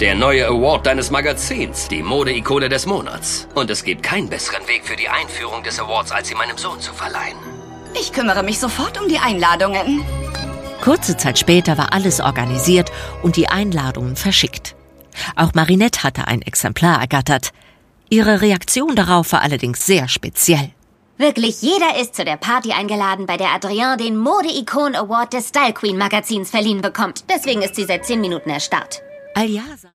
Der neue Award deines Magazins, die Mode-Ikone des Monats. Und es gibt keinen besseren Weg für die Einführung des Awards, als sie meinem Sohn zu verleihen. Ich kümmere mich sofort um die Einladungen. Kurze Zeit später war alles organisiert und die Einladungen verschickt. Auch Marinette hatte ein Exemplar ergattert. Ihre Reaktion darauf war allerdings sehr speziell. Wirklich jeder ist zu der Party eingeladen, bei der Adrien den Mode-Ikon Award des Style Queen Magazins verliehen bekommt. Deswegen ist sie seit 10 Minuten erstarrt. Al-Yasser